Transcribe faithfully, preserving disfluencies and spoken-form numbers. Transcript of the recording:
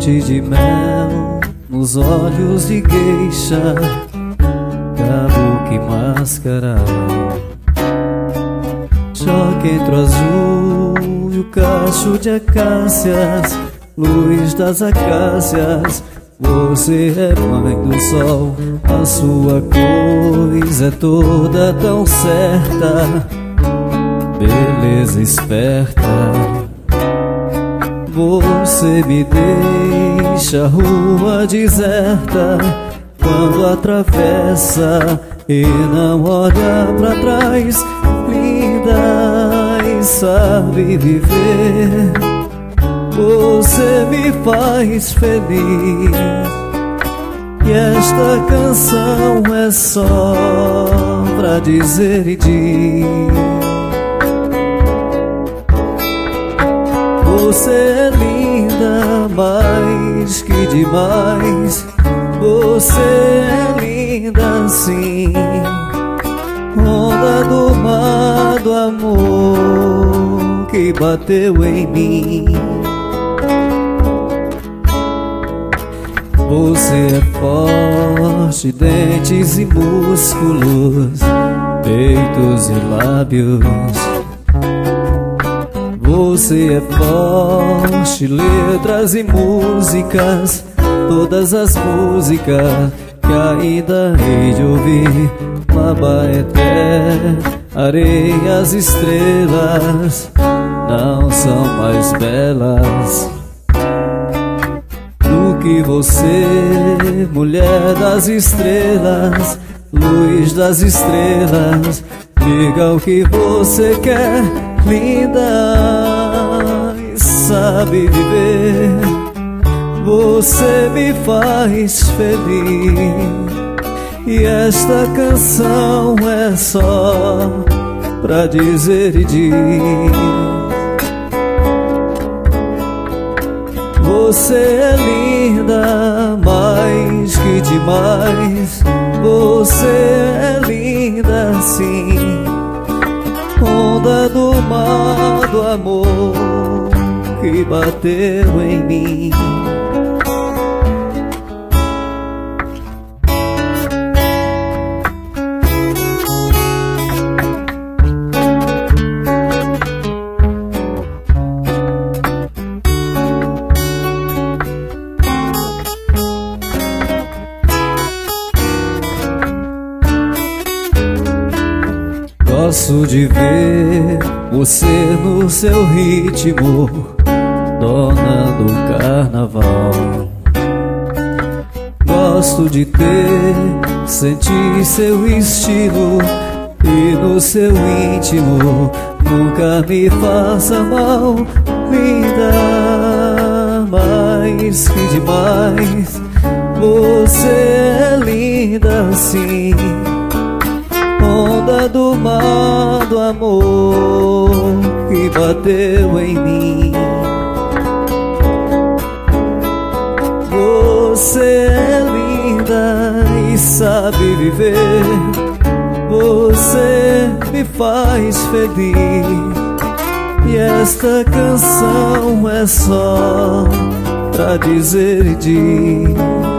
noite de mel, nos olhos de geisha, kabuki mascara, choque entre o azul e o cacho de acácias, luz das acácias. Você é mãe do sol, a sua coisa é toda tão certa, beleza esperta. Você me deixa a rua deserta quando atravessa e não olha pra trás. Linda e sabe viver, você me faz feliz. E esta canção é só pra dizer e dizer: você é linda mais que demais. Você é linda sim, onda do mar do amor que bateu em mim. Você é forte, dentes e músculos, peitos e lábios. Você é forte, letras e músicas, todas as músicas que ainda hei de ouvir. Labaeté, areias, estrelas não são mais belas do que você, mulher das estrelas, luz das estrelas. Diga o que você quer, linda e sabe viver. Você me faz feliz. E esta canção é só pra dizer e dizer: você é linda mais que demais. Você é linda sim, onda do mar do amor que bateu em mim. Gosto de ver você no seu ritmo, dona do carnaval. Gosto de ter, sentir seu estilo, e no seu íntimo nunca me faça mal. Linda mais que demais. Você é linda sim, onda do mar do amor que bateu em mim. Você é linda e sabe viver. Você me faz feliz. E esta canção é só pra dizer e dizer: